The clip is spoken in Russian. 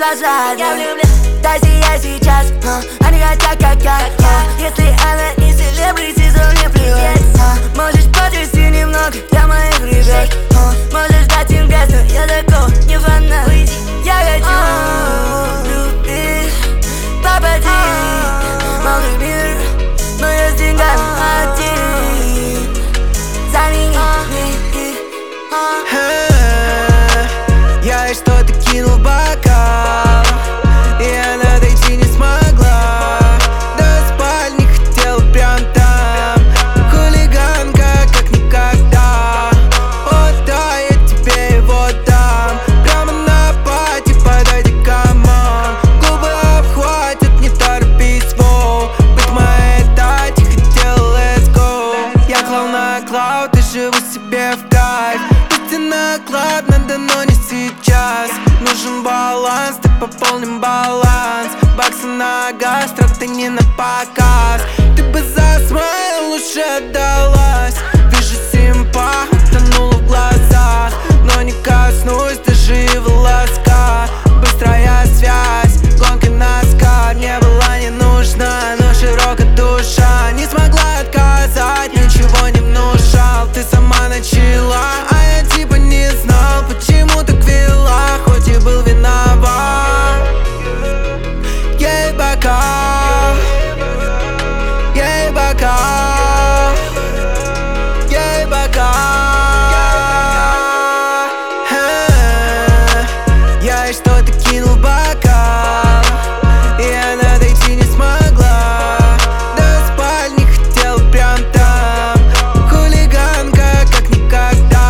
глаза, я влюблен. Даже я сейчас, они хотят как я, если она не селебрити, то мне плевать. Можешь потрясти немного для моих ребят, можешь дать им грязь, но я такого не фанат. Я хочу любить, попади в малый мир, но я с деньгами один. Замени их. Я ей что-то кинул в бокал, и она дойти не смогла. До спальни хотела прям там, хулиганка как никогда. Вот да, я тебе его дам, прямо на пати, подойди, камон. Губы обхватят, не торопись, воу. Быть моей дати хотел, let's go. Я клал на клауд и живу себе в кайф. Наклад надо, но не сейчас. Нужен баланс, ты пополним баланс. Баксы на газ, трак-то не на показ. Ты бы за смайл лучше отдалась. Вижу симпа, утонула в глазах, но не коснусь даже и волоска. Быстрая связь, гонка на скар. Не была не нужна, но широкая душа не смогла отказать, ничего не внушал. Ты сама начала, не знал, почему так вела, хоть и был виноват. Ей бока, ей бока, ей бока. Я ей что-то кинул в бокал, и она дойти не смогла. До спальни хотел прям там, хулиганка как никогда.